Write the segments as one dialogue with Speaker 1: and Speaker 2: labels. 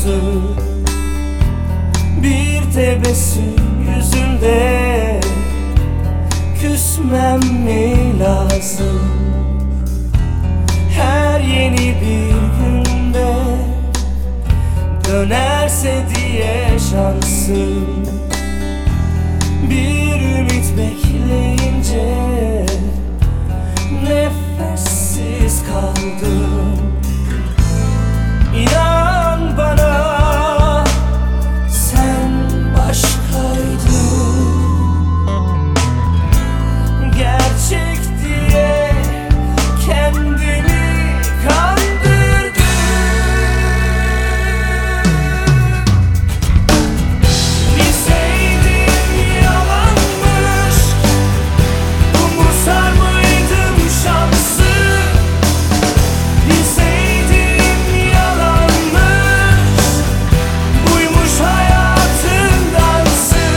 Speaker 1: şansım, bir tebessüm yüzünde. Küsmem mi lazım her yeni bir günde? Dönerse diye şansım, bir ümit bekleyince nefessiz kaldım. İnan bana, sen başkaydın. Gerçek diye kendimi kandırdım. Bilseydim yalanmış, umursar mıydım şansı? Bilseydim yalanmış, buymuş hayatın dansı.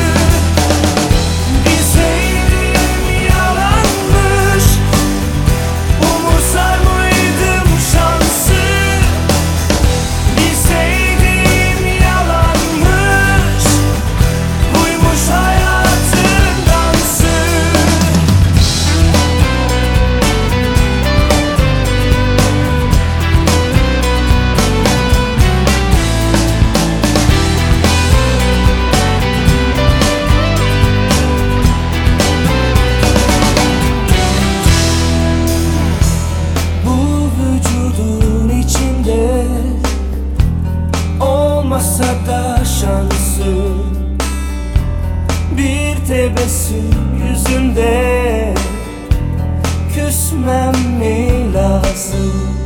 Speaker 1: Bilseydim yalanmış, umursar mıydım şansı? Bilseydim yalanmış, buymuş hayatın dansı. Bu vücudun içinde olmasa da şansım, bir tebessüm yüzünde. Küsmem mi lazım